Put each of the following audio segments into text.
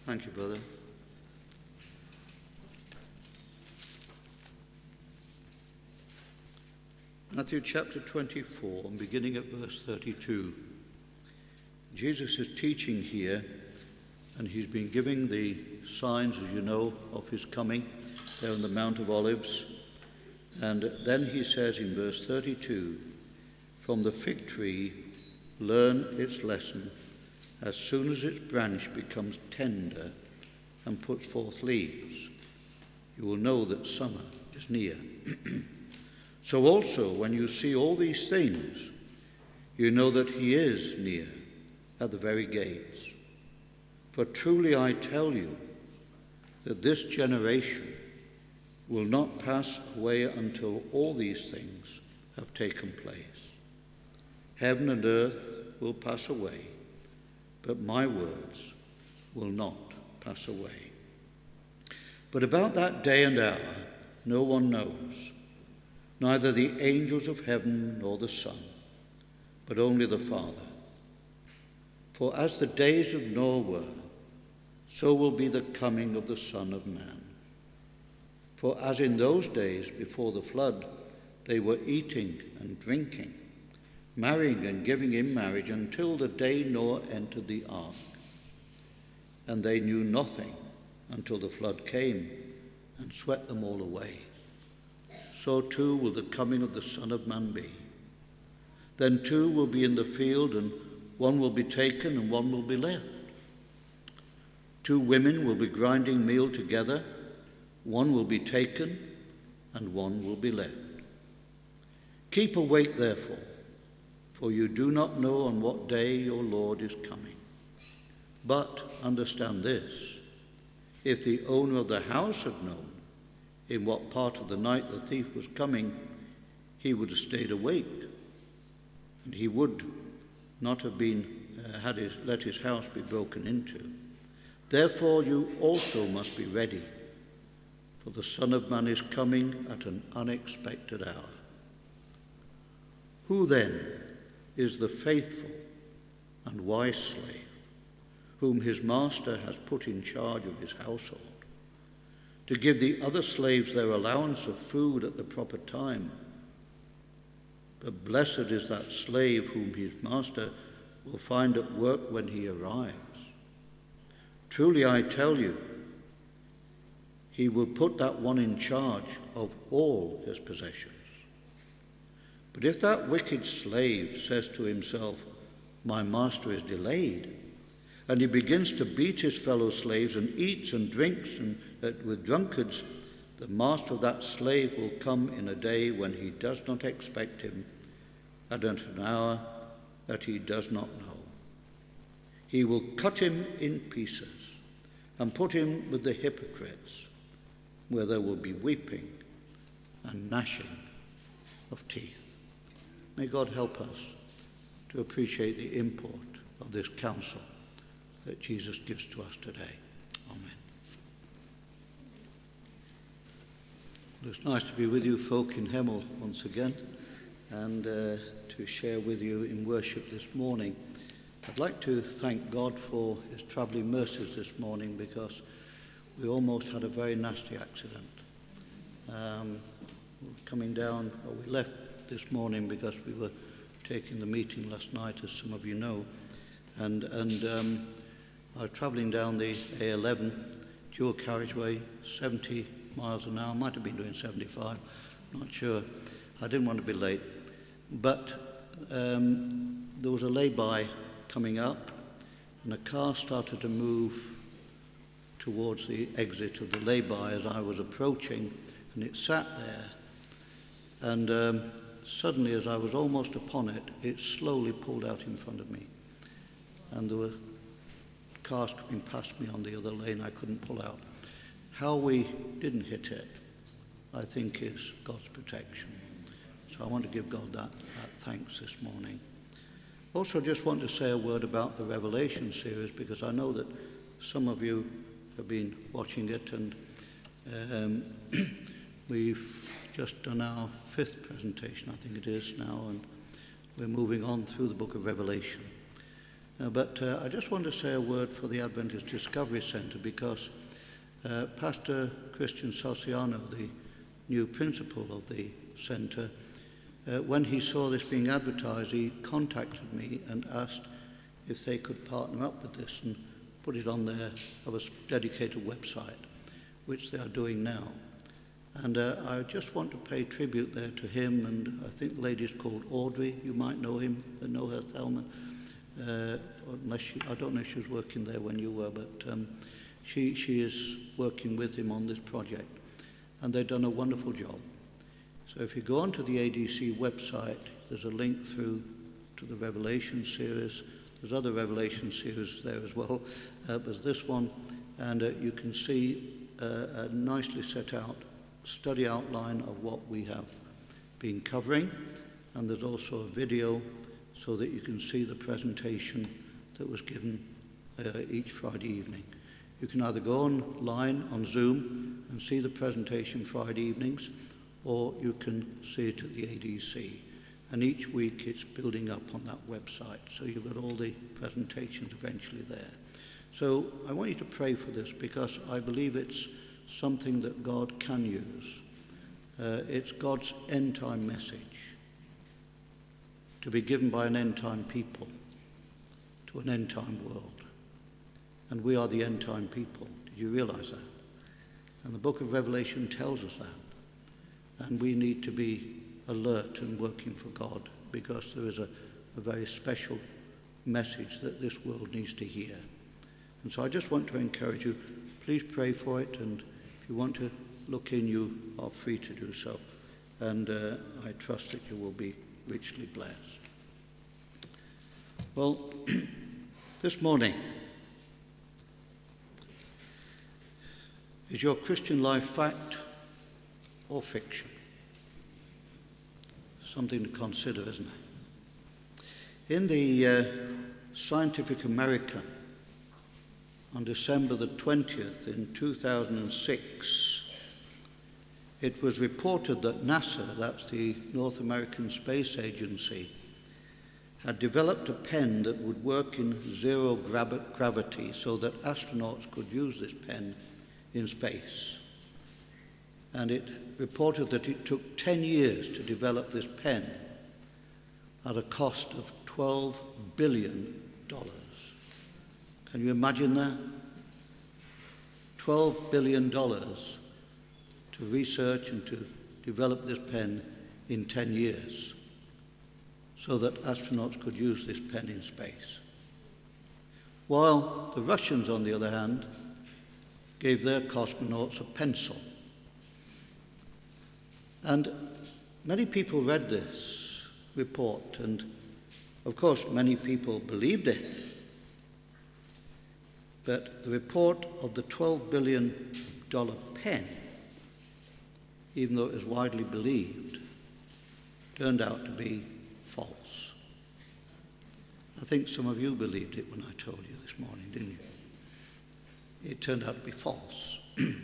Thank you, brother. Matthew chapter 24, beginning at verse 32. Jesus is teaching here, and he's been giving the signs, as you know, of his coming there on the Mount of Olives. And then he says in verse 32, "From the fig tree learn its lesson. As soon as its branch becomes tender and puts forth leaves, you will know that summer is near. So also, when you see all these things, you know that he is near at the very gates. For truly I tell you that this generation will not pass away until all these things have taken place. Heaven and earth will pass away, but my words will not pass away. But about that day and hour no one knows, neither the angels of heaven nor the Son, but only the Father. For as the days of Noah were, so will be the coming of the Son of Man. For as in those days before the flood, they were eating and drinking, marrying and giving in marriage until the day Noah entered the ark. And they knew nothing until the flood came and swept them all away. So too will the coming of the Son of Man be. Then two will be in the field, and one will be taken and one will be left. Two women will be grinding meal together, one will be taken and one will be left. Keep awake, therefore, for you do not know on what day your Lord is coming. But understand this, if the owner of the house had known in what part of the night the thief was coming, he would have stayed awake, and he would not have let his house be broken into. Therefore you also must be ready, for the Son of Man is coming at an unexpected hour. Who then is the faithful and wise slave, whom his master has put in charge of his household, to give the other slaves their allowance of food at the proper time? But blessed is that slave whom his master will find at work when he arrives. Truly I tell you, he will put that one in charge of all his possessions. But if that wicked slave says to himself, 'My master is delayed,' and he begins to beat his fellow slaves and eats and drinks with drunkards, the master of that slave will come in a day when he does not expect him, and at an hour that he does not know. He will cut him in pieces and put him with the hypocrites, where there will be weeping and gnashing of teeth." May God help us to appreciate the import of this counsel that Jesus gives to us today. Amen. It's nice to be with you folk in Hemel once again, and to share with you in worship this morning. I'd like to thank God for his travelling mercies this morning, because we almost had a very nasty accident. Coming down, we left this morning because we were taking the meeting last night, as some of you know, and I was travelling down the A11 dual carriageway, 70 miles an hour. Might have been doing 75, not sure. I didn't want to be late, but there was a lay-by coming up, and a car started to move towards the exit of the lay-by as I was approaching, and it sat there, and suddenly, as I was almost upon it, it slowly pulled out in front of me, and there were cars coming past me on the other lane. I couldn't pull out. How we didn't hit it, I think, is God's protection. So I want to give God that thanks this morning. Also, just want to say a word about the Revelation series, because I know that some of you have been watching it, and we've just done our 5th presentation, I think it is now, and we're moving on through the book of Revelation. But I just want to say a word for the Adventist Discovery Centre, because Pastor Christian Salciano, the new principal of the centre, when he saw this being advertised, he contacted me and asked if they could partner up with this and put it on their dedicated website, which they are doing now. And I just want to pay tribute there to him, and I think the lady's called Audrey. You might know him, know her, Thelma. I don't know if she was working there when you were, but she is working with him on this project, and they've done a wonderful job. So if you go onto the ADC website, there's a link through to the Revelation series. There's other Revelation series there as well. There's this one, and you can see a nicely set out study outline of what we have been covering, and there's also a video so that you can see the presentation that was given each Friday evening. You can either go online on Zoom and see the presentation Friday evenings, or you can see it at the ADC. And each week it's building up on that website, so you've got all the presentations eventually there. So I want you to pray for this, because I believe it's something that God can use. It's God's end-time message to be given by an end-time people to an end-time world. And we are the end-time people. Did you realize that? And the book of Revelation tells us that. And we need to be alert and working for God, because there is a very special message that this world needs to hear. And so I just want to encourage you, please pray for it, and if you want to look in, you are free to do so. And I trust that you will be richly blessed. Well, this morning, is your Christian life fact or fiction? Something to consider, isn't it? In the Scientific American, on December the 20th in 2006, it was reported that NASA, that's the North American Space Agency, had developed a pen that would work in zero gravity so that astronauts could use this pen in space. And it reported that it took 10 years to develop this pen at a cost of $12 billion. Can you imagine that? $12 billion to research and to develop this pen in 10 years so that astronauts could use this pen in space. While the Russians, on the other hand, gave their cosmonauts a pencil. And many people read this report, and of course many people believed it. But the report of the $12 billion pen, even though it was widely believed, turned out to be false. I think some of you believed it when I told you this morning, didn't you? It turned out to be false.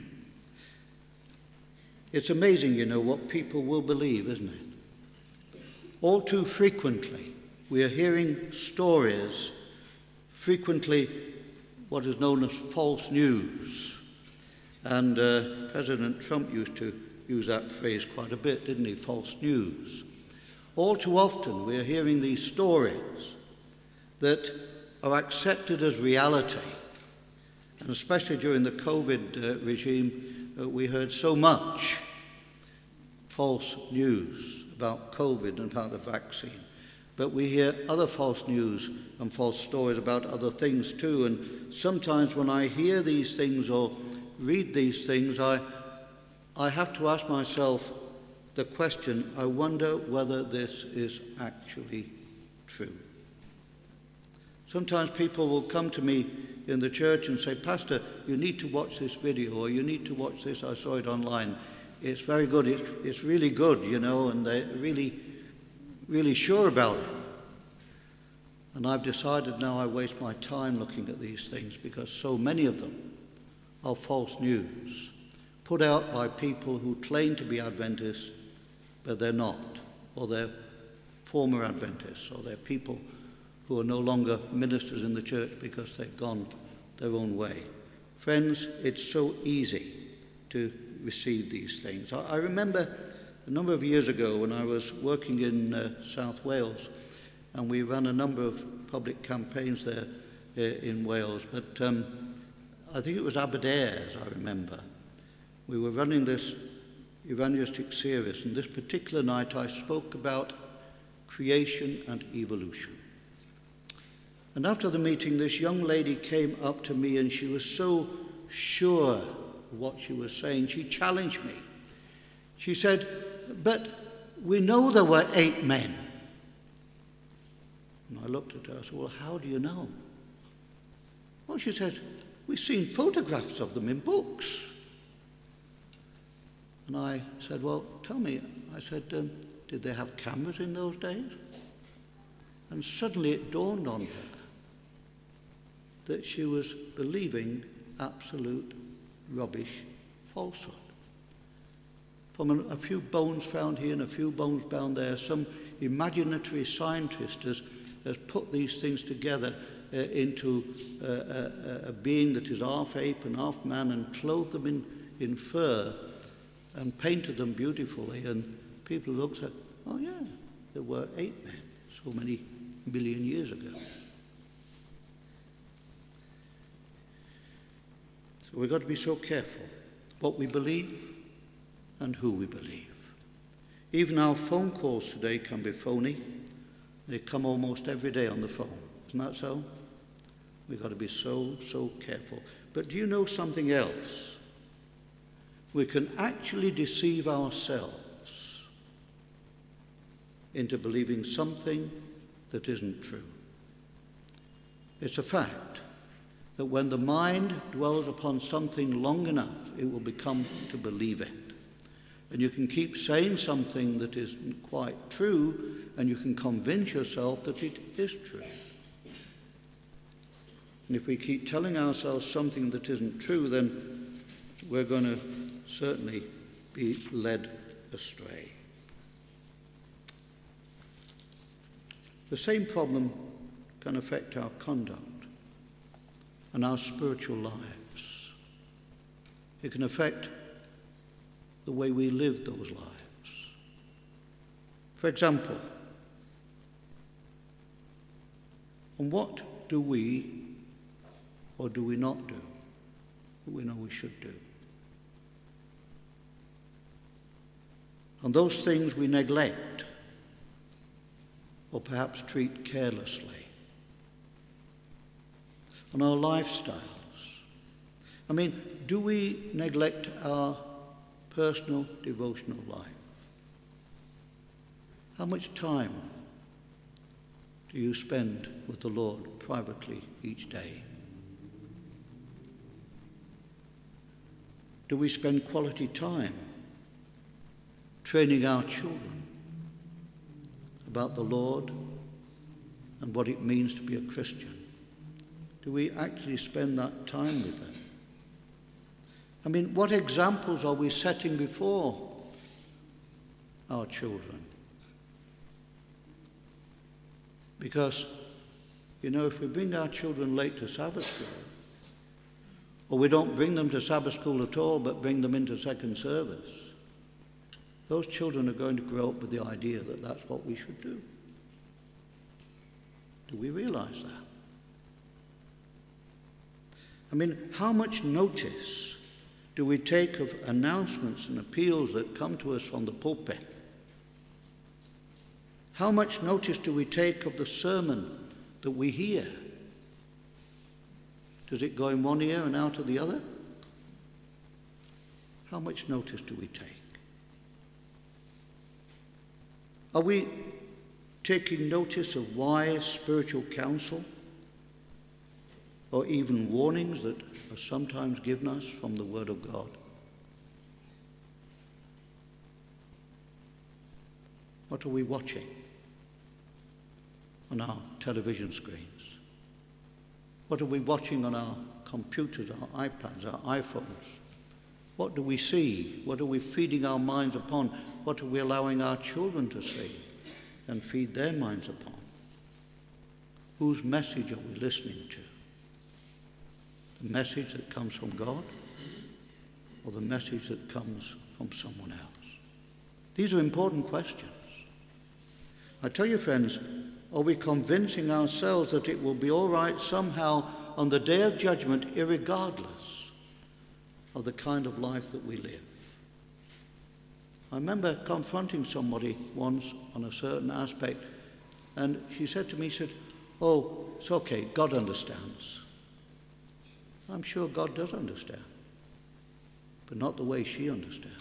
It's amazing, you know, what people will believe, isn't it? All too frequently, we are hearing stories, frequently what is known as false news. And President Trump used to use that phrase quite a bit, didn't he? False news. All too often we are hearing these stories that are accepted as reality. And especially during the COVID regime, we heard so much false news about COVID and about the vaccine. But we hear other false news and false stories about other things too. And sometimes when I hear these things or read these things, I have to ask myself the question, I wonder whether this is actually true. Sometimes people will come to me in the church and say, Pastor, you need to watch this video, or you need to watch this, I saw it online. It's very good, it's really good, you know, and they're really sure about it. And I've decided now I waste my time looking at these things because so many of them are false news, put out by people who claim to be Adventists, but they're not, or they're former Adventists, or they're people who are no longer ministers in the church because they've gone their own way. Friends, it's so easy to receive these things. I remember a number of years ago when I was working in South Wales, and we ran a number of public campaigns there in Wales, but I think it was Aberdare, I remember. We were running this evangelistic series, and this particular night I spoke about creation and evolution. And after the meeting, this young lady came up to me, and she was so sure of what she was saying. She challenged me. She said, "But we know there were 8 men." And I looked at her. I said, "Well, how do you know?" Well, she said, "We've seen photographs of them in books." And I said, "Well, tell me," I said, "did they have cameras in those days?" And suddenly it dawned on her that she was believing absolute rubbish falsehood. From a few bones found here and a few bones found there, some imaginatory scientist has put these things together into a being that is half ape and half man, and clothed them in fur and painted them beautifully. And people looked at, oh yeah, there were 8 men so many million years ago. So we've got to be so careful what we believe and who we believe. Even our phone calls today can be phony. They come almost every day on the phone. Isn't that so? We've got to be so careful. But do you know something else? We can actually deceive ourselves into believing something that isn't true. It's a fact that when the mind dwells upon something long enough, it will become to believe it. And you can keep saying something that isn't quite true, and you can convince yourself that it is true. And if we keep telling ourselves something that isn't true, then we're going to certainly be led astray. The same problem can affect our conduct and our spiritual lives. It can affect the way we live those lives. For example, on what do we or do we not do that we know we should do? On those things we neglect or perhaps treat carelessly. On our lifestyles. I mean, do we neglect our personal devotional life? How much time do you spend with the Lord privately each day? Do we spend quality time training our children about the Lord and what it means to be a Christian? Do we actually spend that time with them? I mean, what examples are we setting before our children? Because, if we bring our children late to Sabbath school, or we don't bring them to Sabbath school at all but bring them into second service, those children are going to grow up with the idea that that's what we should do. Do we realize that? I mean, how much notice do we take of announcements and appeals that come to us from the pulpit? How much notice do we take of the sermon that we hear? Does it go in one ear and out of the other? How much notice do we take? Are we taking notice of wise spiritual counsel or even warnings that are sometimes given us from the Word of God? What are we watching on our television screens? What are we watching on our computers, our iPads, our iPhones? What do we see? What are we feeding our minds upon? What are we allowing our children to see and feed their minds upon? whose message are we listening to? The message that comes from God, or the message that comes from someone else? These are important questions. I tell you, friends, are we convincing ourselves that it will be all right somehow on the day of judgment, irregardless of the kind of life that we live? I remember confronting somebody once on a certain aspect, and she said to me, "Oh, it's okay, God understands." I'm sure God does understand, but not the way she understands.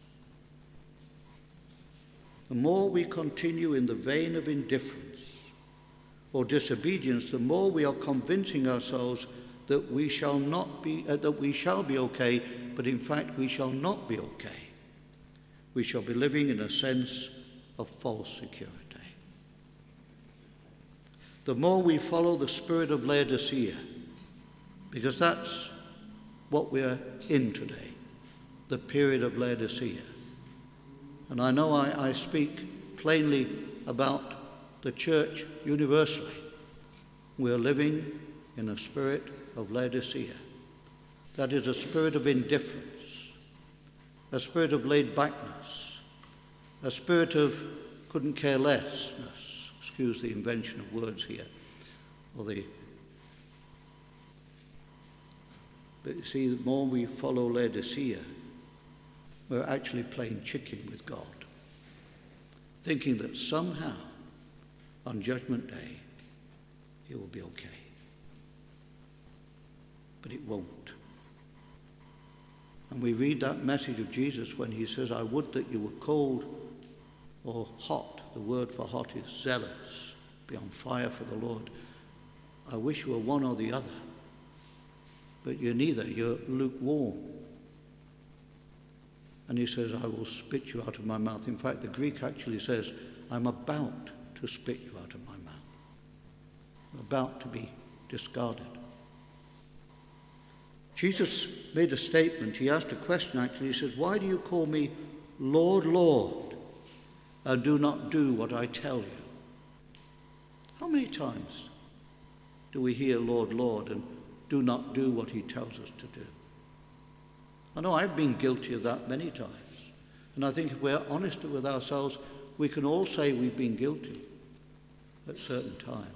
The more we continue in the vein of indifference or disobedience, the more we are convincing ourselves that we shall be okay, but in fact we shall not be okay. We shall be living in a sense of false security. The more we follow the spirit of Laodicea, because that's what we're in today, the period of Laodicea. And I know I speak plainly about the church universally. We're living in a spirit of Laodicea. That is a spirit of indifference, a spirit of laid-backness, a spirit of couldn't care lessness. Excuse the invention of words here. But you see, the more we follow Laodicea, we're actually playing chicken with God, thinking that somehow on Judgment Day it will be okay. But it won't. And we read that message of Jesus when he says, "I would that you were cold or hot." The word for hot is zealous. Be on fire for the Lord. I wish you were one or the other. But you're neither. You're lukewarm. And he says, "I will spit you out of my mouth." In fact, the Greek actually says, "I'm about to spit you out of my mouth." I'm about to be discarded. Jesus made a statement. He asked a question, actually. He says, "Why do you call me Lord, Lord, and do not do what I tell you?" How many times do we hear Lord, Lord, and do not do what he tells us to do? I know I've been guilty of that many times. And I think if we're honest with ourselves, we can all say we've been guilty at certain times.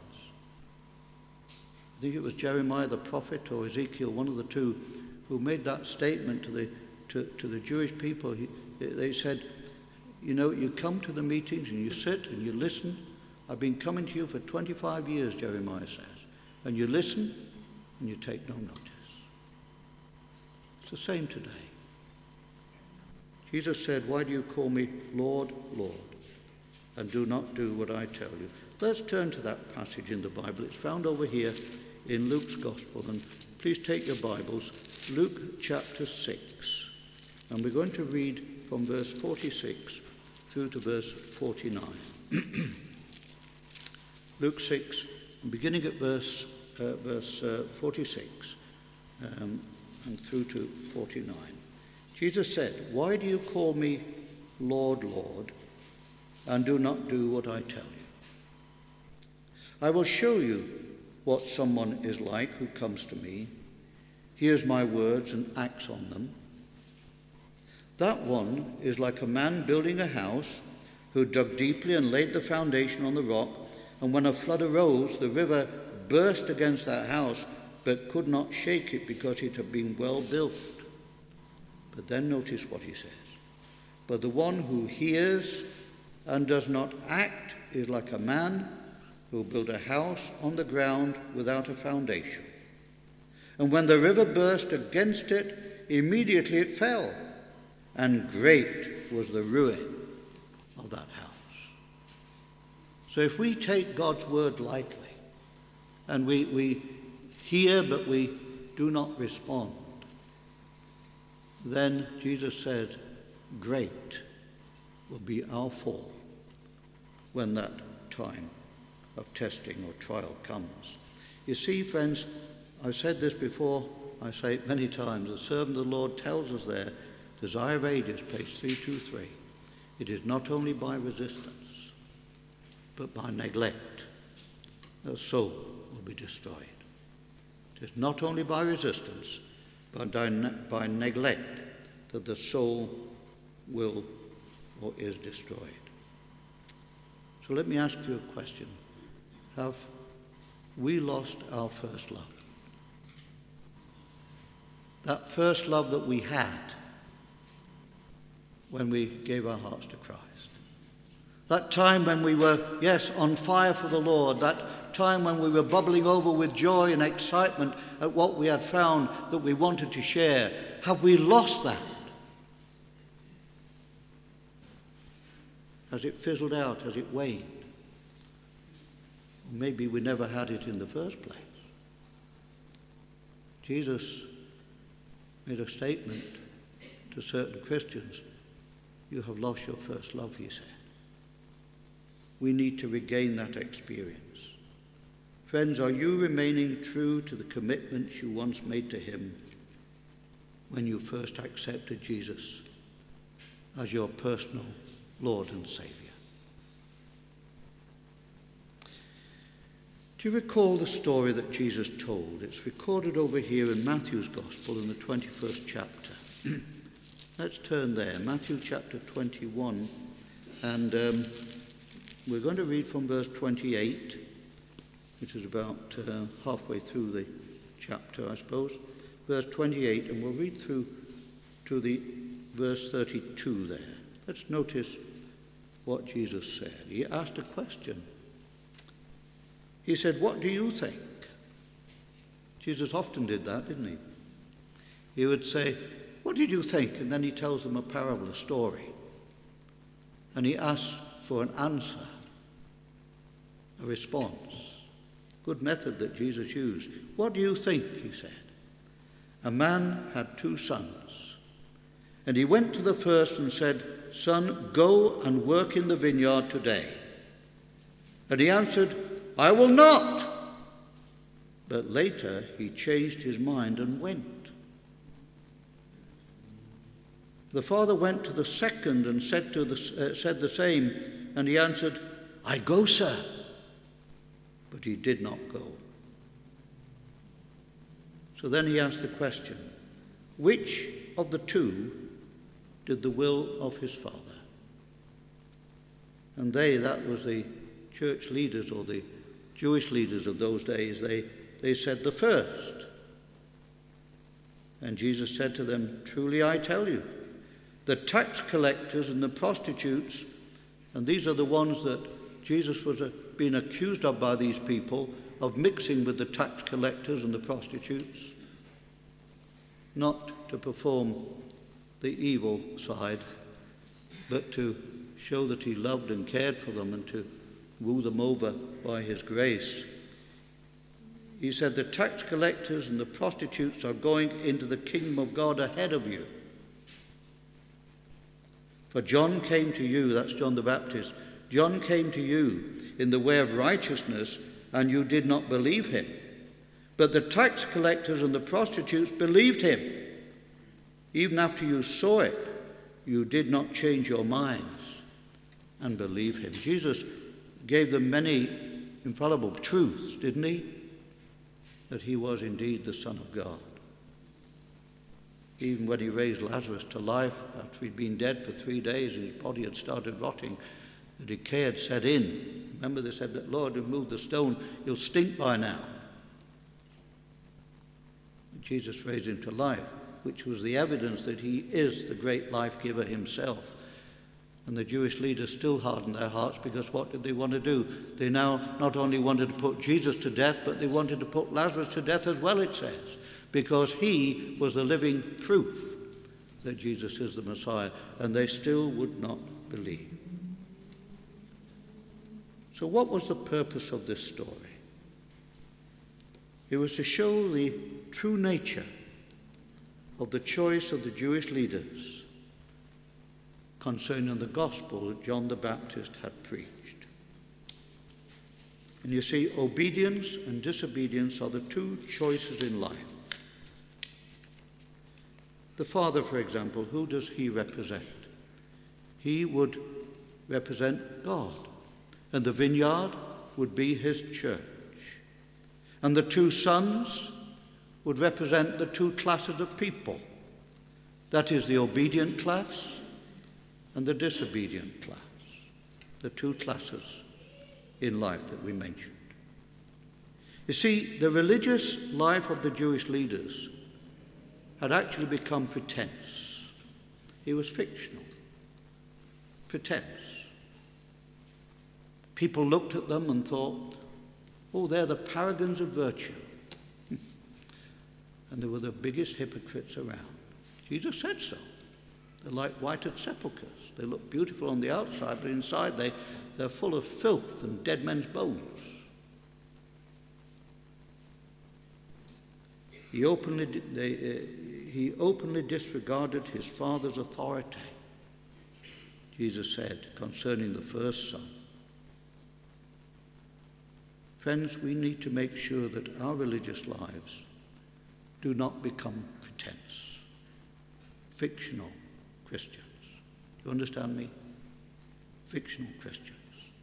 I think it was Jeremiah the prophet or Ezekiel, one of the two, who made that statement to the Jewish people. They said, "You know, you come to the meetings and you sit and you listen. I've been coming to you for 25 years, Jeremiah says. And you listen and you take no notice." It's the same today. Jesus said, "Why do you call me Lord, Lord, and do not do what I tell you?" Let's turn to that passage in the Bible. It's found over here in Luke's Gospel. And please take your Bibles, Luke chapter 6. And we're going to read from verse 46 through to verse 49. Luke 6, beginning at verse 46 and through to 49. Jesus said, "Why do you call me Lord, Lord, and do not do what I tell you? I will show you what someone is like who comes to me, hears my words and acts on them. That one is like a man building a house who dug deeply and laid the foundation on the rock, and when a flood arose, the river burst against that house, but could not shake it because it had been well built." But then notice what he says. "But the one who hears and does not act is like a man who built a house on the ground without a foundation. And when the river burst against it, immediately it fell, and great was the ruin of that house." So if we take God's word lightly, and we hear but we do not respond, then Jesus said, great will be our fall when that time of testing or trial comes. You see, friends, I've said this before, I say it many times, the servant of the Lord tells us there, Desire of Ages, page 323, it is not only by resistance, but by neglect the soul will be destroyed. It is not only by resistance, but by neglect that the soul will or is destroyed. So let me ask you a question. Have we lost our first love? That first love that we had when we gave our hearts to Christ. That time when we were, yes, on fire for the Lord. That time when we were bubbling over with joy and excitement at what we had found that we wanted to share. Have we lost that? Has it fizzled out? Has it waned? Or maybe we never had it in the first place. Jesus made a statement to certain Christians. You have lost your first love, he said. We need to regain that experience. Friends, are you remaining true to the commitments you once made to him when you first accepted Jesus as your personal Lord and Saviour? Do you recall the story that Jesus told? It's recorded over here in Matthew's Gospel in the 21st chapter. Let's turn there, Matthew chapter 21, and we're going to read from verse 28, which is about halfway through the chapter, I suppose. Verse 28, and we'll read through to the verse 32 there. Let's notice what Jesus said. He asked a question. He said, "What do you think?" Jesus often did that, didn't he? He would say, "What did you think?" And then he tells them a parable, a story. And he asks for an answer, a response. Good method that Jesus used. "What do you think?" he said. "A man had 2 sons. And he went to the first and said, 'Son, go and work in the vineyard today.' And he answered, 'I will not.' But later he changed his mind and went. The father went to the second and said the same, and he answered, 'I go, sir.' But he did not go. So then he asked the question, which of the 2 did the will of his father? And that was the church leaders or the Jewish leaders of those days, they said the first. And Jesus said to them, 'Truly I tell you, the tax collectors and the prostitutes,'" and these are the ones that Jesus was being accused of by these people, of mixing with the tax collectors and the prostitutes, not to perform the evil side, but to show that he loved and cared for them and to woo them over by his grace. He said, "The tax collectors and the prostitutes are going into the kingdom of God ahead of you. For John came to you," that's John the Baptist, "John came to you in the way of righteousness, and you did not believe him. But the tax collectors and the prostitutes believed him. Even after you saw it, you did not change your minds and believe him." Jesus gave them many infallible truths, didn't he? That he was indeed the Son of God. Even when he raised Lazarus to life after he'd been dead for 3 days, his body had started rotting, the decay had set in. Remember, they said that, "Lord, remove the stone, you'll stink by now." Jesus raised him to life, which was the evidence that he is the great life giver himself. And the Jewish leaders still hardened their hearts, because what did they want to do? They now not only wanted to put Jesus to death, but they wanted to put Lazarus to death as well, it says, because he was the living proof that Jesus is the Messiah, and they still would not believe. So what was the purpose of this story? It was to show the true nature of the choice of the Jewish leaders concerning the gospel that John the Baptist had preached. And you see, obedience and disobedience are the 2 choices in life. The father, for example, who does he represent? He would represent God, and the vineyard would be his church. And the two sons would represent the two classes of people. That is the obedient class and the disobedient class. The two classes in life that we mentioned. You see, the religious life of the Jewish leaders had actually become pretense. It was fictional. Pretense. People looked at them and thought, oh, they're the paragons of virtue. And they were the biggest hypocrites around. Jesus said so. They're like whited sepulchres. They look beautiful on the outside, but inside they're full of filth and dead men's bones. He openly disregarded his Father's authority, Jesus said, concerning the first son. Friends, we need to make sure that our religious lives do not become pretense, fictional Christians. Do you understand me? Fictional Christians.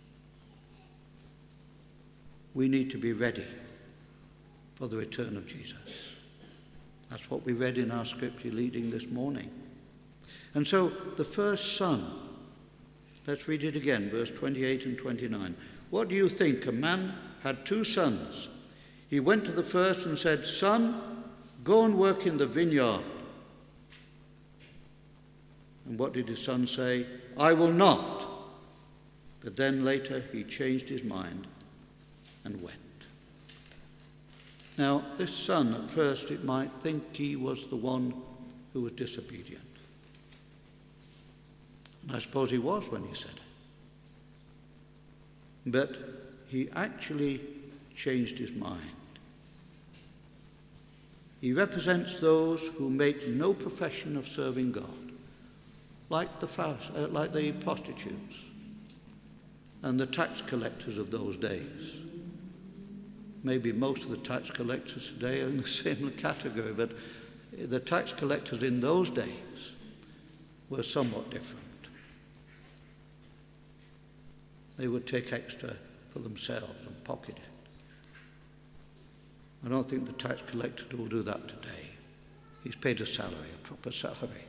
We need to be ready for the return of Jesus. That's what we read in our scripture reading this morning. And so the first son, let's read it again, verse 28 and 29. What do you think? A man had two sons. He went to the first and said, Son, go and work in the vineyard. And what did his son say? I will not. But then later he changed his mind and went. Now, this son, at first, it might think he was the one who was disobedient. And I suppose he was when he said it. But he actually changed his mind. He represents those who make no profession of serving God, like the prostitutes and the tax collectors of those days. Maybe most of the tax collectors today are in the same category, but the tax collectors in those days were somewhat different. They would take extra for themselves and pocket it. I don't think the tax collector will do that today. He's paid a salary, a proper salary.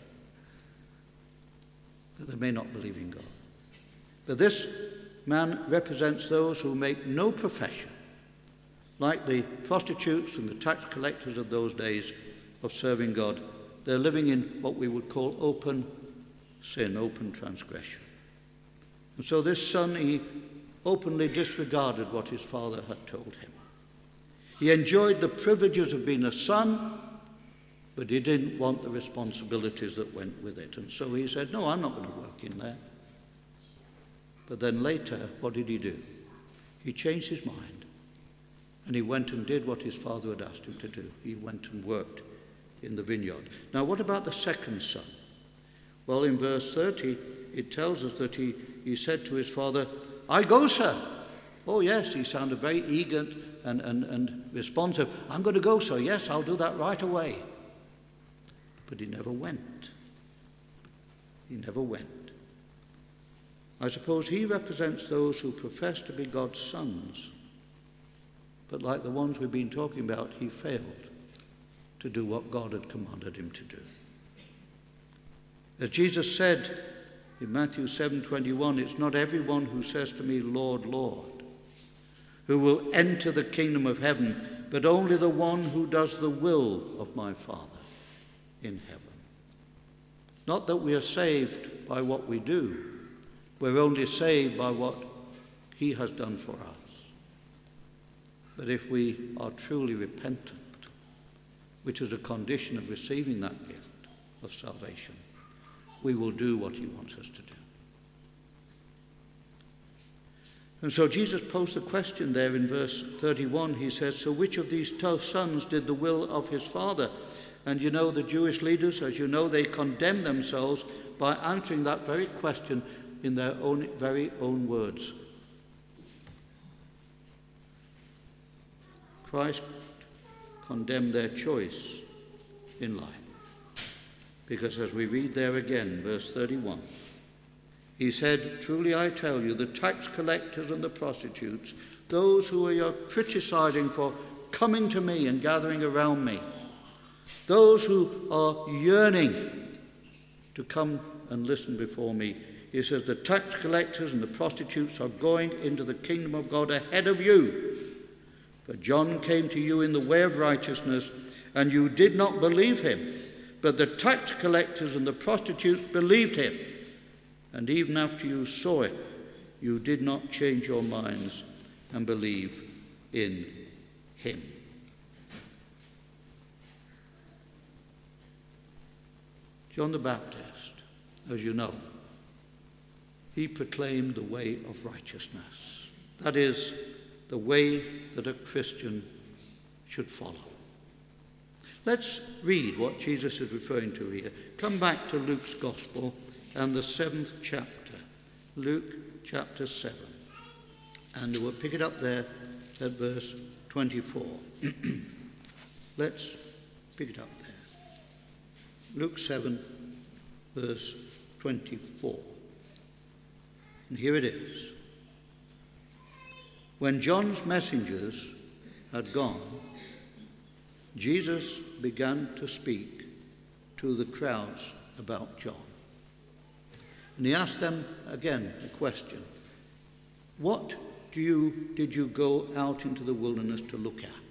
But they may not believe in God. But this man represents those who make no profession, like the prostitutes and the tax collectors of those days, of serving God. They're living in what we would call open sin, open transgression. And so this son, he openly disregarded what his father had told him. He enjoyed the privileges of being a son, but he didn't want the responsibilities that went with it. And so he said, no, I'm not going to work in there. But then later, what did he do? He changed his mind, and he went and did what his father had asked him to do. He went and worked in the vineyard. Now, what about the second son? Well, in verse 30, it tells us that he said to his father, I go, sir. Oh, yes, he sounded very eager and responsive. I'm going to go, sir. Yes, I'll do that right away. But he never went. He never went. I suppose he represents those who profess to be God's sons, but like the ones we've been talking about, he failed to do what God had commanded him to do. As Jesus said in Matthew 7:21, it's not everyone who says to me, Lord, Lord, who will enter the kingdom of heaven, but only the one who does the will of my Father in heaven. Not that we are saved by what we do. We're only saved by what he has done for us. But if we are truly repentant, which is a condition of receiving that gift of salvation, we will do what he wants us to do. And so Jesus posed the question there in verse 31. He says, so which of these 12 sons did the will of his father? And you know, the Jewish leaders, as you know, they condemn themselves by answering that very question in their very own words. Christ condemned their choice in life. Because as we read there again, verse 31, he said, truly I tell you, the tax collectors and the prostitutes, those who are criticizing for coming to me and gathering around me. Those who are yearning to come and listen before me. He says the tax collectors and the prostitutes are going into the kingdom of God ahead of you. For John came to you in the way of righteousness, and you did not believe him. But the tax collectors and the prostitutes believed him. And even after you saw it, you did not change your minds and believe in him. John the Baptist, as you know, he proclaimed the way of righteousness. That is, the way that a Christian should follow. Let's read what Jesus is referring to here. Come back to Luke's Gospel and the 7th chapter, Luke chapter 7. And we'll pick it up there at verse 24. Let's pick it up there. Luke 7, verse 24. And here it is. When John's messengers had gone, Jesus began to speak to the crowds about John. And he asked them again a question. What did you go out into the wilderness to look at?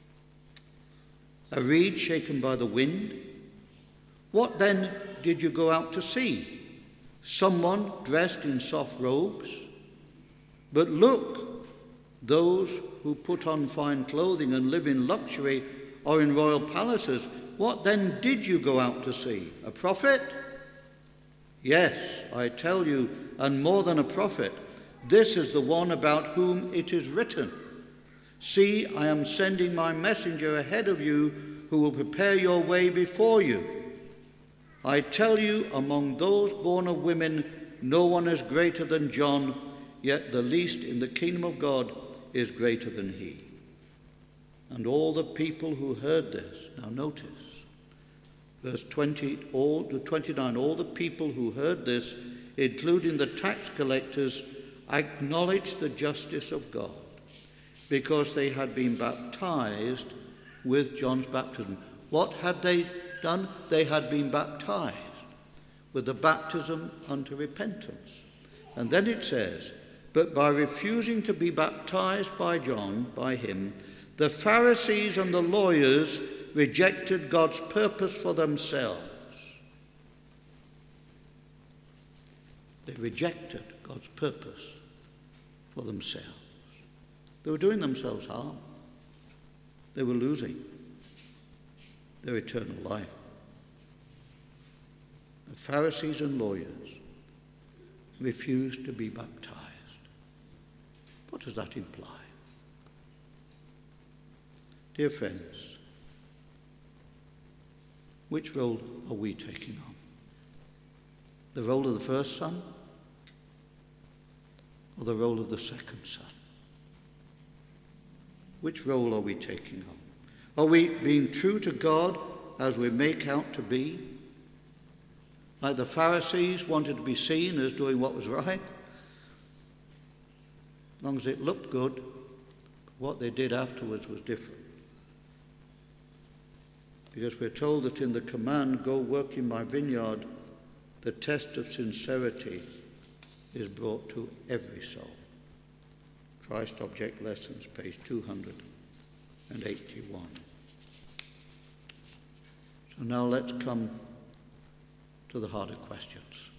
A reed shaken by the wind? What then did you go out to see? Someone dressed in soft robes? But look, those who put on fine clothing and live in luxury or in royal palaces, what then did you go out to see? A prophet? Yes, I tell you, and more than a prophet. This is the one about whom it is written, see, I am sending my messenger ahead of you who will prepare your way before you. I tell you, among those born of women, no one is greater than John, yet the least in the kingdom of God is greater than he. And all the people who heard this, now notice, verse 29, all the people who heard this, including the tax collectors, acknowledged the justice of God, because they had been baptized with John's baptism. What had they done? They had been baptized with the baptism unto repentance. And then it says, but by refusing to be baptized by John, by him, the Pharisees and the lawyers rejected God's purpose for themselves. They rejected God's purpose for themselves. They were doing themselves harm. They were losing their eternal life. The Pharisees and lawyers refused to be baptized. What does that imply? Dear friends, which role are we taking on? The role of the first son or the role of the second son? Which role are we taking on? Are we being true to God as we make out to be? Like the Pharisees wanted to be seen as doing what was right, as long as it looked good, what they did afterwards was different. Because we're told that in the command, go work in my vineyard, the test of sincerity is brought to every soul. Christ Object Lessons, page 281. So now let's come to the harder questions.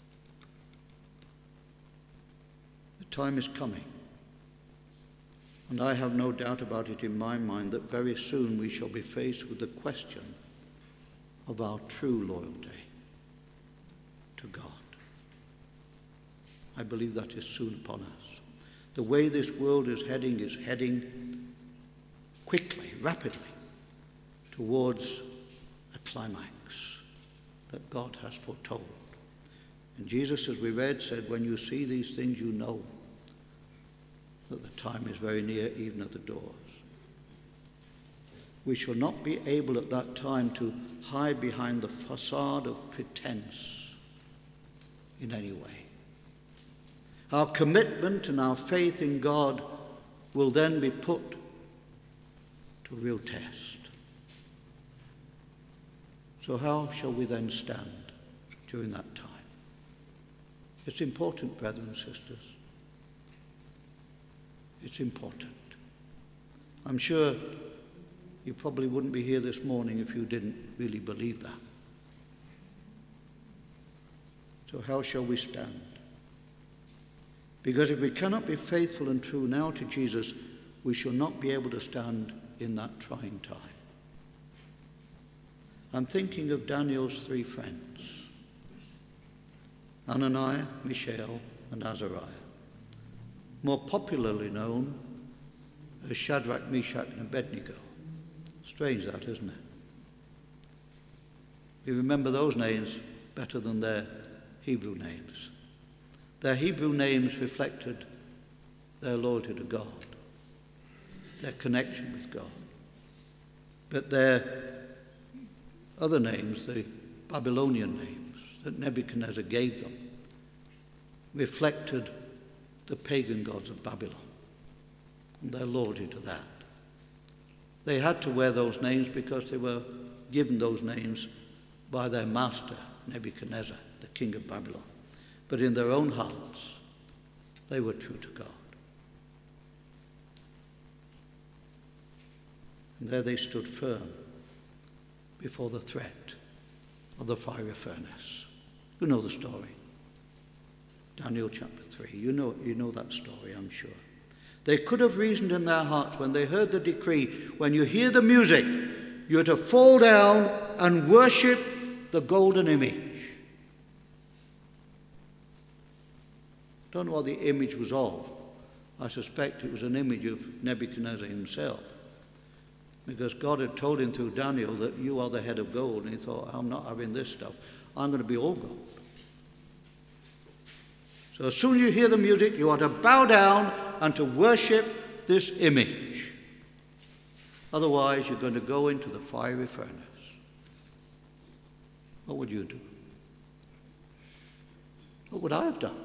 The time is coming, and I have no doubt about it in my mind that very soon we shall be faced with the question of our true loyalty to God. I believe that is soon upon us. The way this world is heading quickly, rapidly, towards a climax that God has foretold. And Jesus, as we read, said, when you see these things, you know that the time is very near, even at the doors. We shall not be able at that time to hide behind the facade of pretense in any way. Our commitment and our faith in God will then be put to a real test. So how shall we then stand during that time? It's important, brethren and sisters. It's important. I'm sure you probably wouldn't be here this morning if you didn't really believe that. So how shall we stand? Because if we cannot be faithful and true now to Jesus, we shall not be able to stand in that trying time. I'm thinking of Daniel's three friends, Hananiah, Mishael, and Azariah, more popularly known as Shadrach, Meshach, and Abednego. Strange that, isn't it? We remember those names better than their Hebrew names. Their Hebrew names reflected their loyalty to God, their connection with God. But their other names, the Babylonian names that Nebuchadnezzar gave them, reflected the pagan gods of Babylon and their loyalty to that. They had to wear those names because they were given those names by their master, Nebuchadnezzar, the king of Babylon. But in their own hearts, they were true to God. And there they stood firm before the threat of the fiery furnace. You know the story. Daniel chapter 3. You know that story, I'm sure. They could have reasoned in their hearts when they heard the decree, when you hear the music, you're to fall down and worship the golden image. Don't know what the image was of. I suspect it was an image of Nebuchadnezzar himself, because God had told him through Daniel that you are the head of gold, and he thought, I'm not having this stuff. I'm going to be all gold. So as soon as you hear the music, you are to bow down and to worship this image. Otherwise, you're going to go into the fiery furnace. What would you do? What would I have done?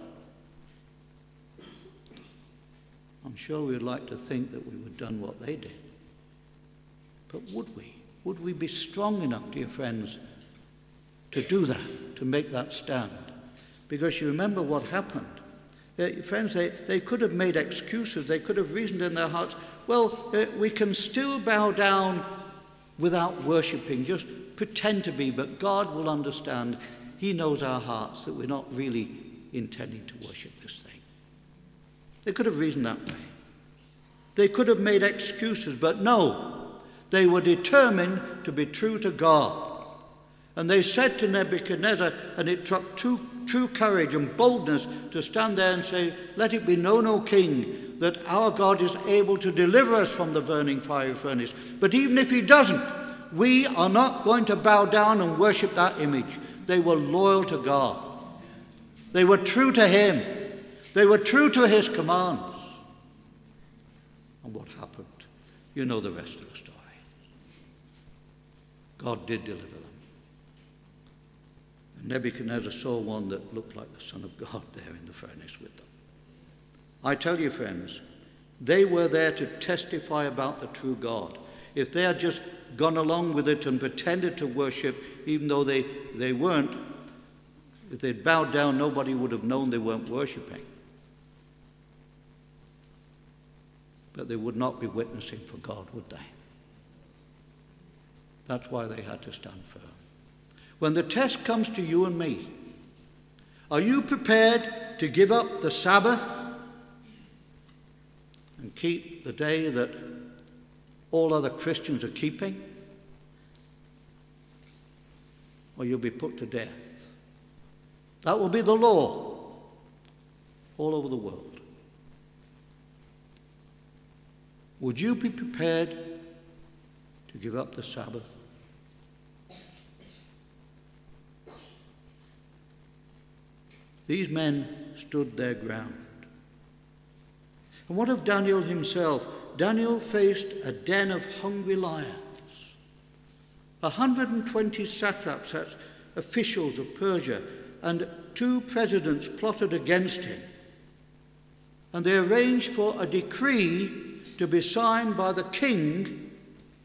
I'm sure we'd like to think that we would have done what they did. But would we? Would we be strong enough, dear friends, to do that, to make that stand? Because you remember what happened. Friends, they could have made excuses. They could have reasoned in their hearts, well, we can still bow down without worshipping, just pretend to be, but God will understand. He knows our hearts, that we're not really intending to worship this thing. They could have reasoned that way. They could have made excuses, but no, they were determined to be true to God. And they said to Nebuchadnezzar, and it took true courage and boldness to stand there and say, let it be known, O king, that our God is able to deliver us from the burning fiery furnace. But even if he doesn't, we are not going to bow down and worship that image. They were loyal to God. They were true to him. They were true to his commands. And what happened? You know the rest of the story. God did deliver them. And Nebuchadnezzar saw one that looked like the Son of God there in the furnace with them. I tell you, friends, they were there to testify about the true God. If they had just gone along with it and pretended to worship, even though they weren't, if they'd bowed down, nobody would have known they weren't worshipping. But they would not be witnessing for God, would they? That's why they had to stand firm. When the test comes to you and me, are you prepared to give up the Sabbath and keep the day that all other Christians are keeping? Or you'll be put to death. That will be the law all over the world. Would you be prepared to give up the Sabbath? These men stood their ground. And what of Daniel himself? Daniel faced a den of hungry lions. 120 satraps, that's officials of Persia, and 2 presidents plotted against him. And they arranged for a decree to be signed by the king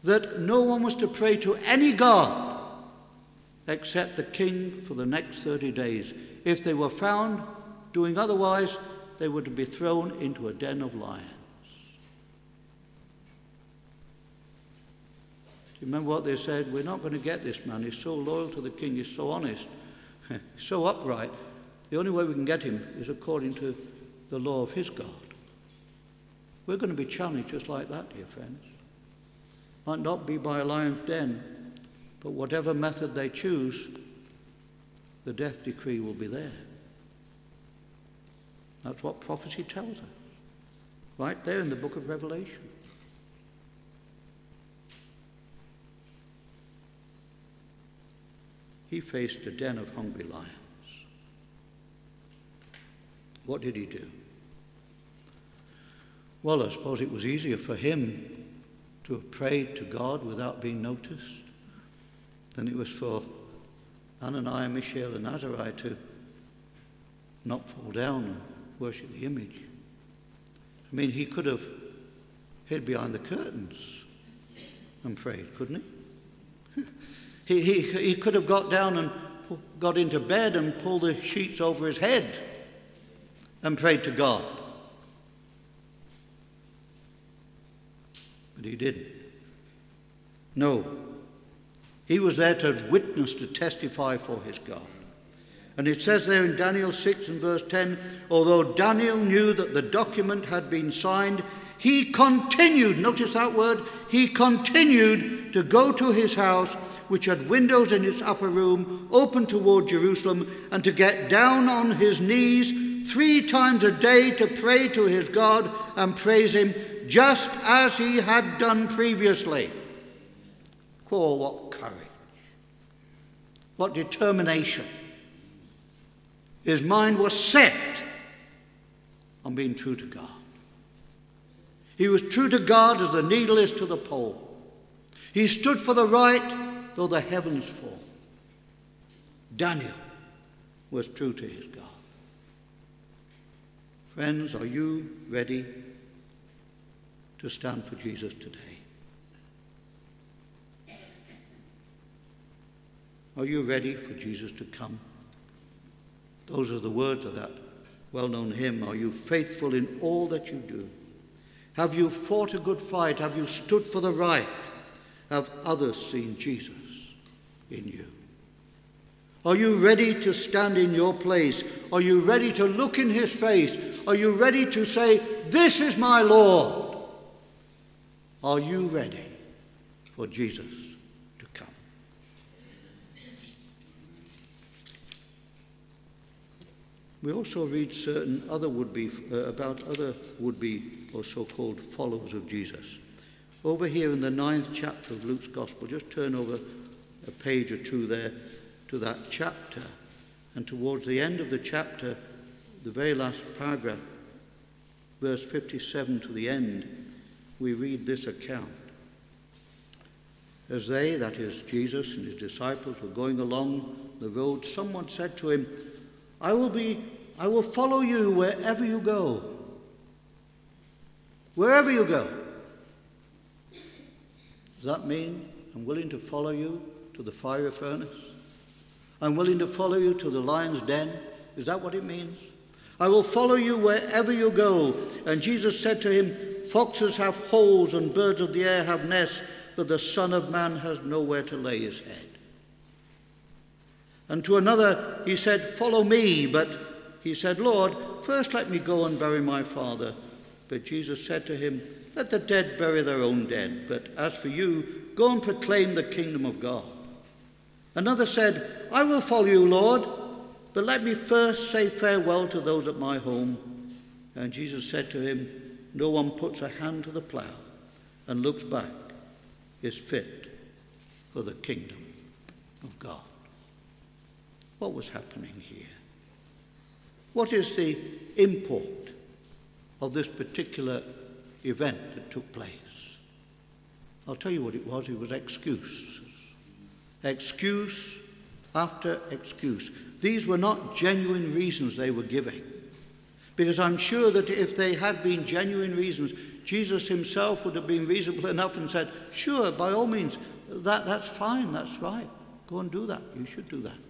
that no one was to pray to any god except the king for the next 30 days. If they were found doing otherwise, they were to be thrown into a den of lions. Do you remember what they said? We're not going to get this man. He's so loyal to the king. He's so honest. He's so upright. The only way we can get him is according to the law of his God. We're going to be challenged just like that, dear friends. Might not be by a lion's den, but whatever method they choose, the death decree will be there. That's what prophecy tells us, right there in the book of Revelation. He faced a den of hungry lions. What did he do? Well, I suppose it was easier for him to have prayed to God without being noticed than it was for Ananias, Mishael, and Azariah to not fall down and worship the image. I mean, he could have hid behind the curtains and prayed, couldn't he? He could have got down and got into bed and pulled the sheets over his head and prayed to God. But he didn't. No. He was there to witness, to testify for his God. And it says there in Daniel 6 and verse 10, although Daniel knew that the document had been signed, he continued, notice that word, he continued to go to his house, which had windows in its upper room, open toward Jerusalem, and to get down on his knees 3 times a day to pray to his God and praise him, just as he had done previously. Oh, what courage. What determination. His mind was set on being true to God. He was true to God as the needle is to the pole. He stood for the right, though the heavens fall. Daniel was true to his God. Friends, are you ready to stand for Jesus today? Are you ready for Jesus to come? Those are the words of that well-known hymn. Are you faithful in all that you do? Have you fought a good fight? Have you stood for the right? Have others seen Jesus in you? Are you ready to stand in your place? Are you ready to look in his face? Are you ready to say, this is my Lord? Are you ready for Jesus to come? We also read certain other about other would-be or so-called followers of Jesus. Over here in the 9th chapter of Luke's Gospel, just turn over a page or two there to that chapter. And towards the end of the chapter, the very last paragraph, verse 57 to the end, we read this account. As they, that is Jesus and his disciples, were going along the road, someone said to him, I will follow you wherever you go. Wherever you go. Does that mean I'm willing to follow you to the fiery furnace? I'm willing to follow you to the lion's den? Is that what it means? I will follow you wherever you go. And Jesus said to him, foxes have holes and birds of the air have nests, but the Son of Man has nowhere to lay his head. And to another he said, follow me. But he said, Lord, first let me go and bury my father. But Jesus said to him, let the dead bury their own dead. But as for you, go and proclaim the kingdom of God. Another said, I will follow you, Lord, but let me first say farewell to those at my home. And Jesus said to him, no one puts a hand to the plough and looks back is fit for the kingdom of God. What was happening here? What is the import of this particular event that took place? I'll tell you what it was. It was excuses. Excuse after excuse. These were not genuine reasons they were giving. Because I'm sure that if they had been genuine reasons, Jesus himself would have been reasonable enough and said, sure, by all means, that's fine, that's right. Go and do that. You should do that.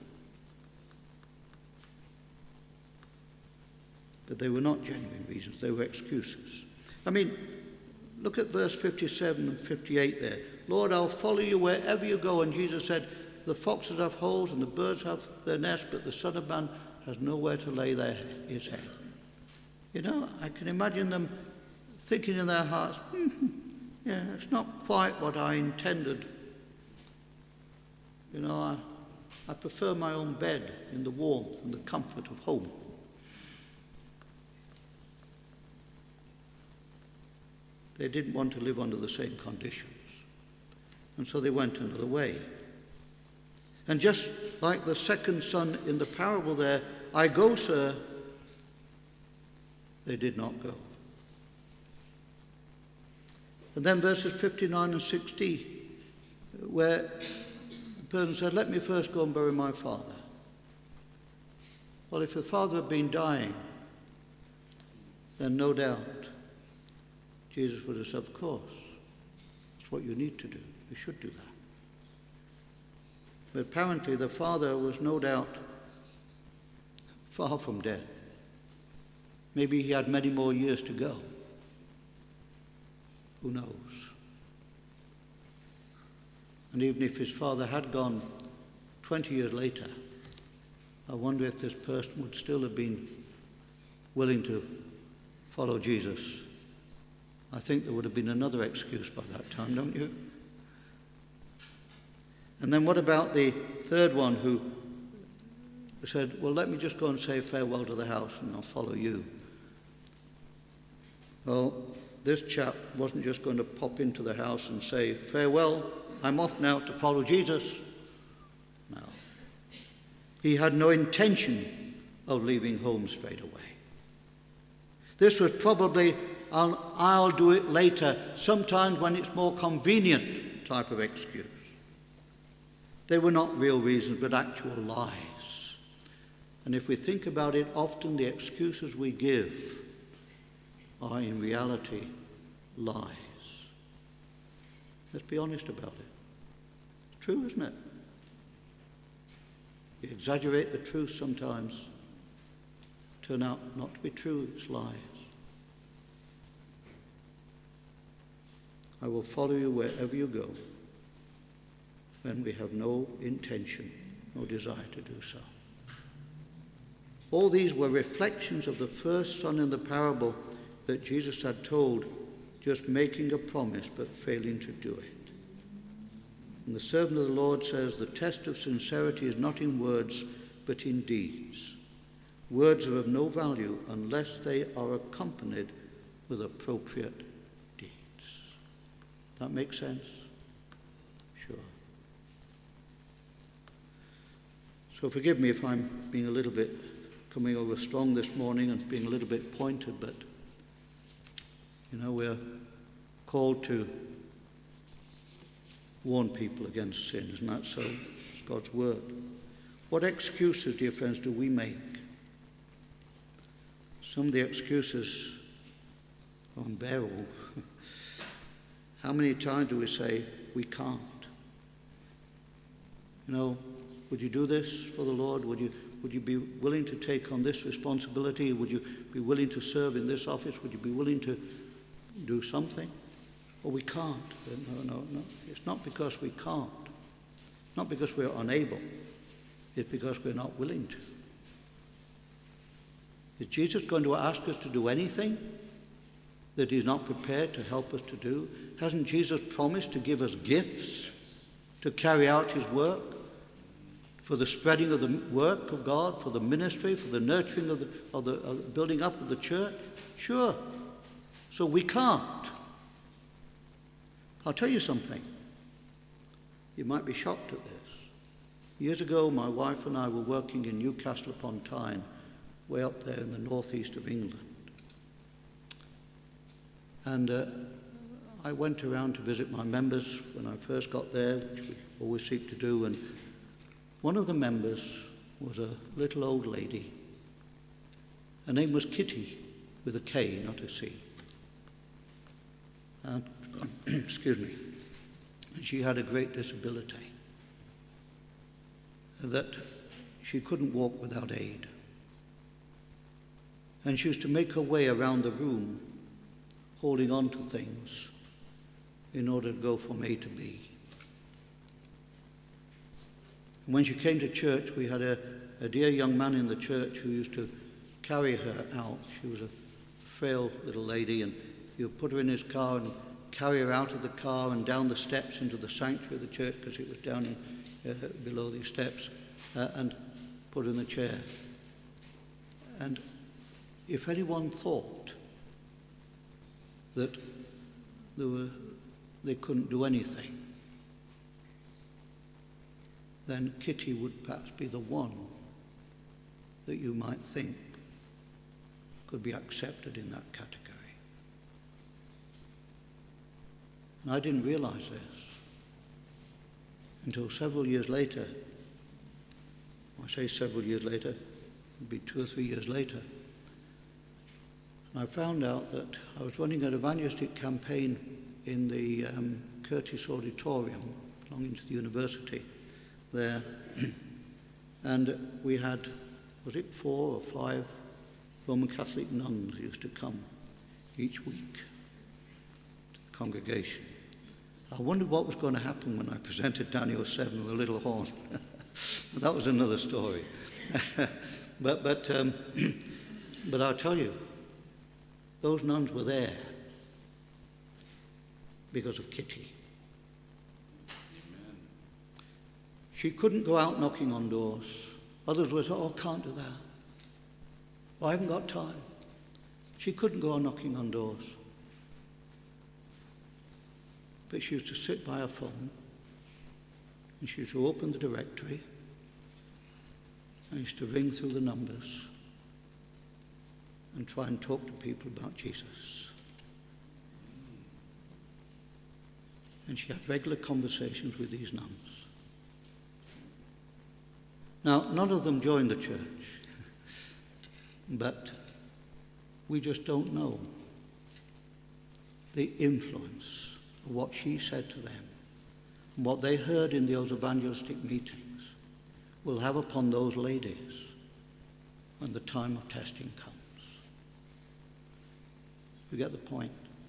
But they were not genuine reasons. They were excuses. I mean, look at verse 57 and 58 there. Lord, I'll follow you wherever you go. And Jesus said, the foxes have holes and the birds have their nests, but the Son of Man has nowhere to lay his head. You know, I can imagine them thinking in their hearts, yeah, it's not quite what I intended. You know, I prefer my own bed in the warmth and the comfort of home. They didn't want to live under the same conditions. And so they went another way. And just like the second son in the parable there, I go, sir, they did not go. And then verses 59 and 60, where the person said, let me first go and bury my father. Well, if the father had been dying, then no doubt Jesus would have said, of course, it's what you need to do. You should do that. But apparently the father was no doubt far from death. Maybe he had many more years to go. Who knows? And even if his father had gone 20 years later, I wonder if this person would still have been willing to follow Jesus. I think there would have been another excuse by that time, don't you? And then what about the third one who said, well, let me just go and say farewell to the house and I'll follow you. Well, this chap wasn't just going to pop into the house and say, farewell, I'm off now to follow Jesus. No. He had no intention of leaving home straight away. This was probably I'll do it later, sometimes when it's more convenient type of excuse. They were not real reasons, but actual lies. And if we think about it, often the excuses we give are in reality lies. Let's be honest about it. It's true, isn't it? You exaggerate the truth sometimes, turn out not to be true, it's lies. I will follow you wherever you go, when we have no intention, no desire to do so. All these were reflections of the first son in the parable that Jesus had told, just making a promise but failing to do it. And the servant of the Lord says, the test of sincerity is not in words, but in deeds. Words are of no value unless they are accompanied with appropriate deeds. That makes sense? Sure. So forgive me if I'm being a little bit coming over strong this morning and being a little bit pointed, but you know, we're called to warn people against sin, isn't that so? It's God's word. What excuses, dear friends, do we make? Some of the excuses are unbearable. How many times do we say, we can't? You know, would you do this for the Lord? Would you be willing to take on this responsibility? Would you be willing to serve in this office? Would you be willing to do something? Well, we can't. No. It's not because we can't. Not because we're unable. It's because we're not willing to. Is Jesus going to ask us to do anything that he's not prepared to help us to do? Hasn't Jesus promised to give us gifts to carry out his work? For the spreading of the work of God, for the ministry, for the nurturing of the building up of the church? Sure. So we can't. I'll tell you something. You might be shocked at this. Years ago, my wife and I were working in Newcastle upon Tyne, way up there in the northeast of England. And I went around to visit my members when I first got there, which we always seek to do, and one of the members was a little old lady. Her name was Kitty, with a K, not a C. And, excuse me. She had a great disability that she couldn't walk without aid. And she used to make her way around the room, holding on to things in order to go from A to B. And when she came to church, we had a dear young man in the church who used to carry her out. She was a frail little lady, and he would put her in his car and carry her out of the car and down the steps into the sanctuary of the church, because it was down below these steps, and put her in the chair. And if anyone thought that they couldn't do anything, then Kitty would perhaps be the one that you might think could be accepted in that category. And I didn't realize this until several years later. I say several years later, it'd be 2 or 3 years later. And I found out that I was running an evangelistic campaign in the Curtis Auditorium, belonging to the university there. And we had, was it 4 or 5 Roman Catholic nuns used to come each week to the congregation. I wondered what was going to happen when I presented Daniel 7 with a little horn. That was another story. but I'll tell you, those nuns were there because of Kitty. Amen. She couldn't go out knocking on doors. Others would say, "Oh, can't do that. Well, I haven't got time." She couldn't go on knocking on doors. But she used to sit by her phone, and she used to open the directory, and used to ring through the numbers and try and talk to people about Jesus. And she had regular conversations with these nuns. Now, none of them joined the church, but we just don't know the influence of what she said to them and what they heard in those evangelistic meetings will have upon those ladies when the time of testing comes. You get the point?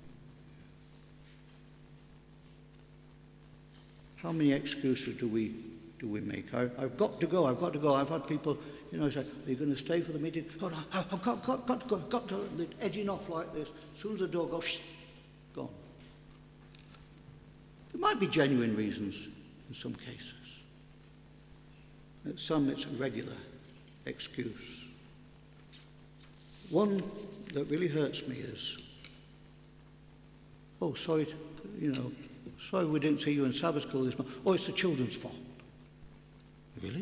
How many excuses do we make? I've got to go. I've had people, say, "Are you going to stay for the meeting?" "Oh, no, I've got to go." They're edging off like this. As soon as the door goes, gone. There might be genuine reasons in some cases. At some, it's a regular excuse. One that really hurts me is, "Oh, sorry, sorry we didn't see you in Sabbath school this month. Oh, it's the children's fault." Really?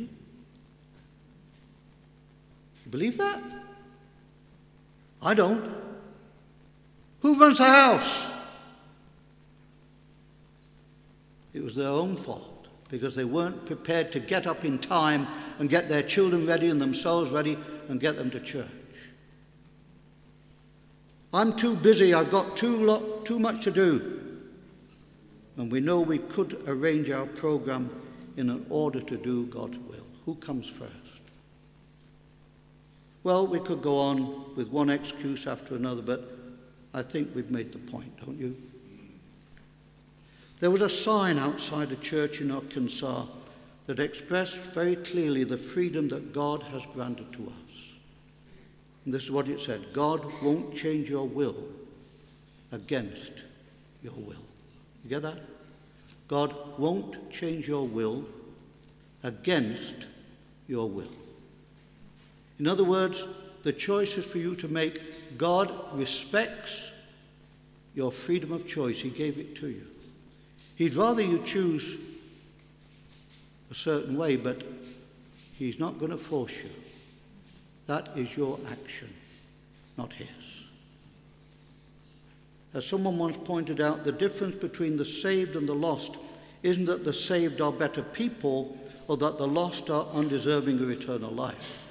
You believe that? I don't. Who runs the house? It was their own fault because they weren't prepared to get up in time and get their children ready and themselves ready and get them to church. "I'm too busy, I've got too much to do." And we know we could arrange our program in order to do God's will. Who comes first? Well, we could go on with one excuse after another, but I think we've made the point, don't you? There was a sign outside a church in Arkansas that expressed very clearly the freedom that God has granted to us. And this is what it said: "God won't change your will against your will." You get that? God won't change your will against your will. In other words, the choice is for you to make. God respects your freedom of choice. He gave it to you. He'd rather you choose a certain way, but he's not going to force you. That is your action, not his. As someone once pointed out, the difference between the saved and the lost isn't that the saved are better people or that the lost are undeserving of eternal life.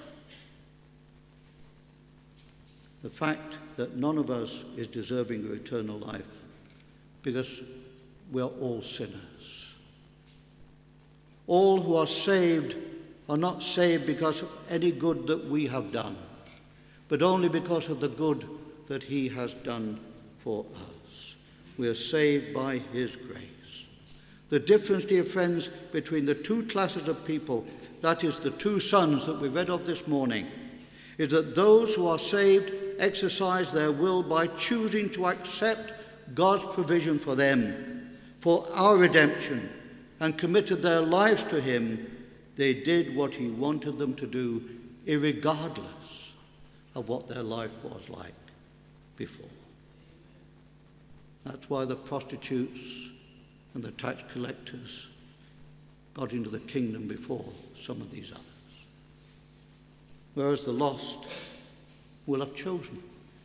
The fact that none of us is deserving of eternal life because we're all sinners. All who are saved are not saved because of any good that we have done, but only because of the good that he has done for us. We are saved by his grace. The difference, dear friends, between the two classes of people, that is the two sons that we read of this morning, is that those who are saved exercise their will by choosing to accept God's provision for them, for our redemption, and committed their lives to him. They did what he wanted them to do, irregardless of what their life was like before. That's why the prostitutes and the tax collectors got into the kingdom before some of these others. Whereas the lost will have chosen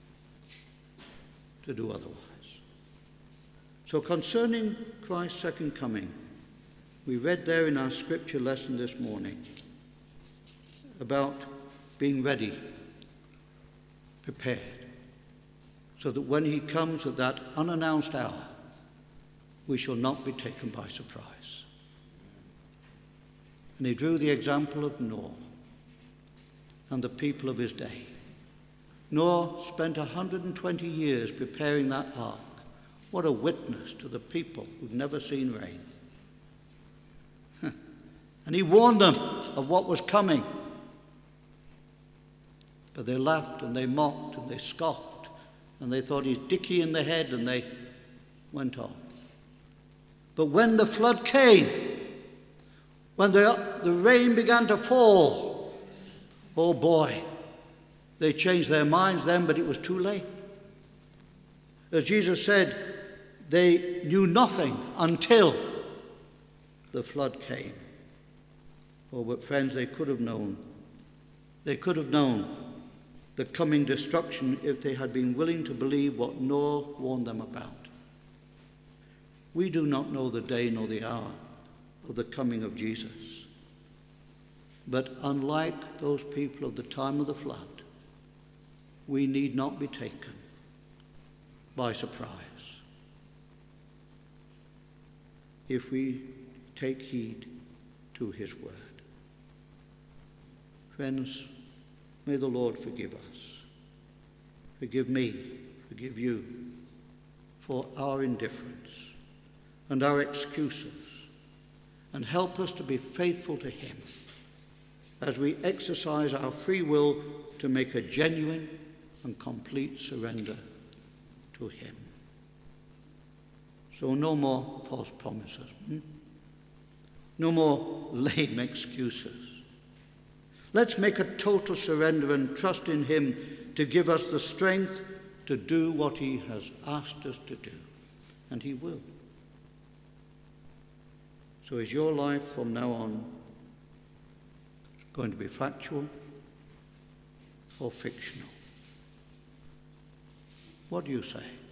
to do otherwise. So concerning Christ's second coming, we read there in our scripture lesson this morning about being ready, prepared, so that when he comes at that unannounced hour, we shall not be taken by surprise. And he drew the example of Noah and the people of his day. Noah spent 120 years preparing that ark. What a witness to the people who'd never seen rain. And he warned them of what was coming. But they laughed and they mocked and they scoffed and they thought he's dicky in the head, and they went on. But when the flood came, when the rain began to fall, oh boy, they changed their minds then, but it was too late. As Jesus said, they knew nothing until the flood came. Oh, but friends, they could have known. They could have known the coming destruction if they had been willing to believe what Noah warned them about. We do not know the day nor the hour of the coming of Jesus. But unlike those people of the time of the flood, we need not be taken by surprise if we take heed to his word. Friends, may the Lord forgive us, forgive me, forgive you for our indifference and our excuses, and help us to be faithful to him as we exercise our free will to make a genuine and complete surrender to him. So no more false promises. No more lame excuses. Let's make a total surrender and trust in him to give us the strength to do what he has asked us to do. And he will. So is your life from now on going to be factual or fictional? What do you say?